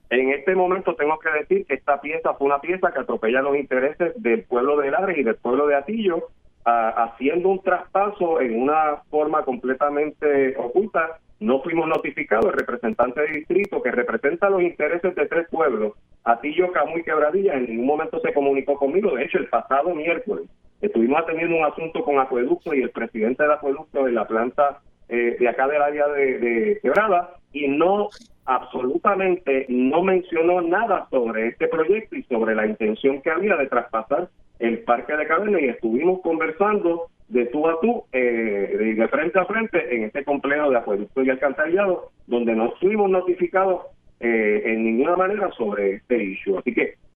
En este momento tengo que decir que esta pieza fue una pieza que atropella los intereses del pueblo de Lares y del pueblo de Atillo, haciendo un traspaso en una forma completamente oculta. No fuimos notificados. El representante de distrito que representa los intereses de tres pueblos, Atillo, Camuy y Quebradilla, en ningún momento se comunicó conmigo. De hecho, el pasado miércoles estuvimos atendiendo un asunto con Acueducto y el presidente del Acueducto en la planta de acá del área de Quebrada, y absolutamente no mencionó nada sobre este proyecto y sobre la intención que había de traspasar el Parque de Caverna, y estuvimos conversando de tú a tú, de frente a frente, en este complejo de acueducto y alcantarillado, donde no fuimos notificados en ninguna manera sobre este issue. Así que